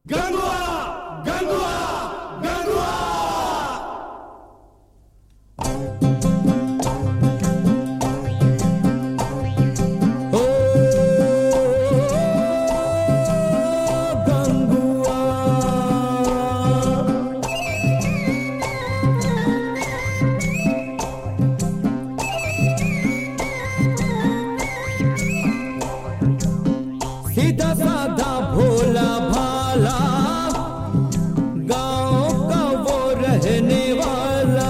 गंगुआ गंगुआ गंगुआ। ओ गंगुआ सीधा साधा भोला भाला गांव का वो रहने वाला,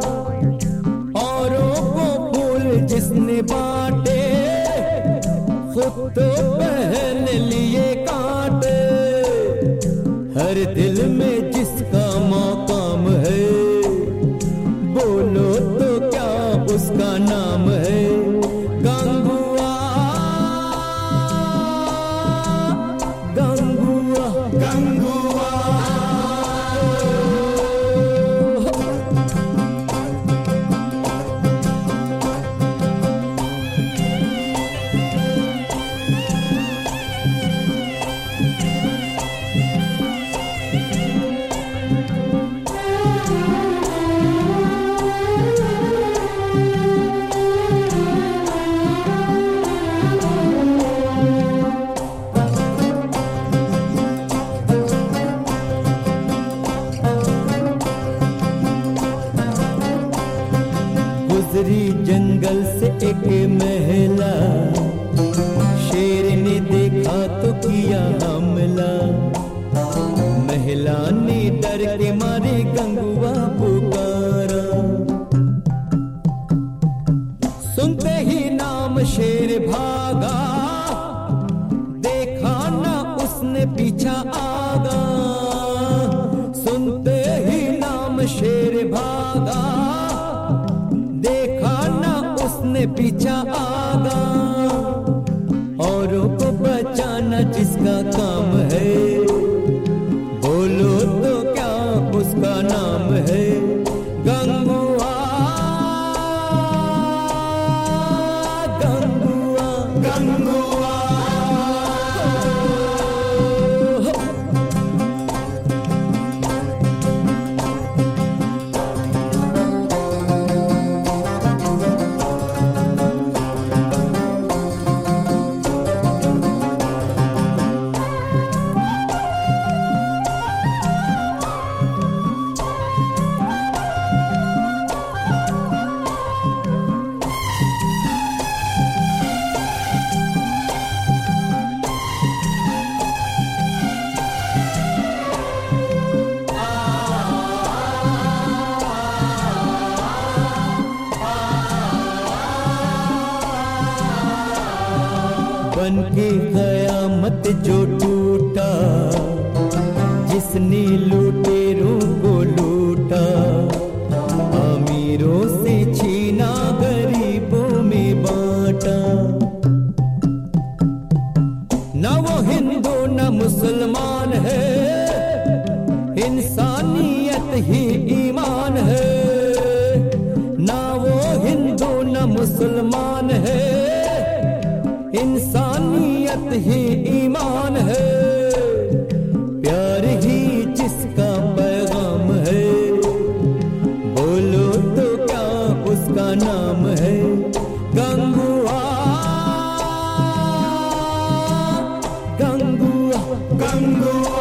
औरों को फूल जिसने बांटे खुद तो पहन लिए कांटे। हर दिल में जिसका मकाम है बोलो तो क्या उसका नाम है। गंगुआ गंगुआ गंगुआ गुजरी जंगल से एक महिला, शेर ने देखा तो किया हमला। महिला ने डर के मारे गंगुआ पुकारा, सुनते ही नाम शेर भागा। देखा ना उसने पीछा आगा, सुनते ही नाम शेर भागा। देखा ना उसने पीछा आगा, औरों को बचाना जिसका काम है बोलो तो क्या उसका नाम है। गंगुआ गंगुआ गंगुआ बन के कयामत जो टूटा, जिसने लुटेरों को लूटा। अमीरों से छीना गरीबों में बांटा। न वो हिंदू न मुसलमान है, इंसानियत ही ईमान है। न वो हिंदू न मुसलमान है, इंसानियत ही ईमान है। प्यार ही जिसका पैगाम है बोलो तो क्या उसका नाम है। गंगुआ गंगुआ गंगुआ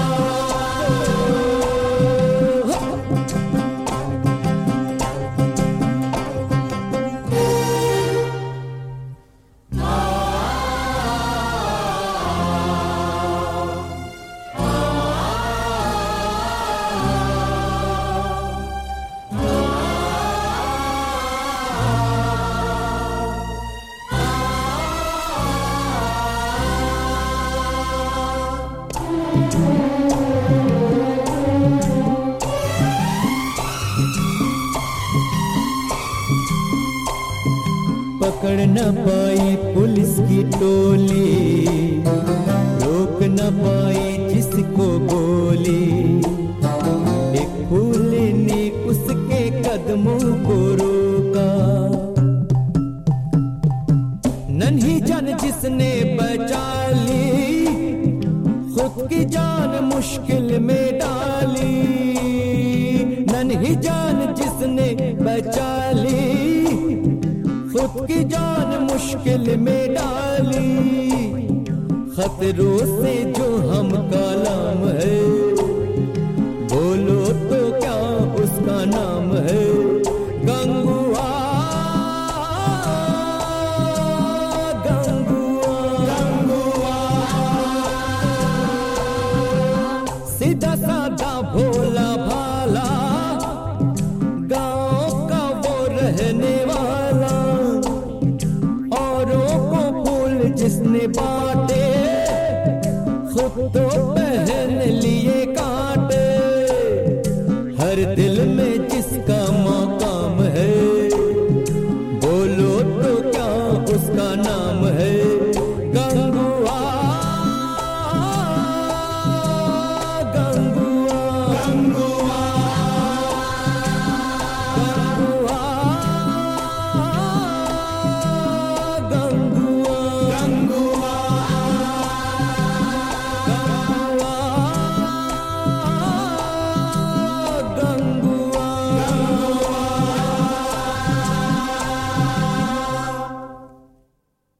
पकड़ न पाई पुलिस की टोली, रोक न पाई जिसको गोली। एक फूल ने उसके कदमों को रोका। नन्ही जान जिसने बचा ली, खुद की जान मुश्किल में डाली, नन्ही जान जिसने बचा ली, खुद की जान मुश्किल में डाली। खतरों से जो हम कलाम है, बोलो तो क्या उसका नाम है, गंगुआ गंगुआ। सीधा साधा भोला भाला, गांव का वो रहने वाला, औरों को फूल जिसने बांटे, खुद तो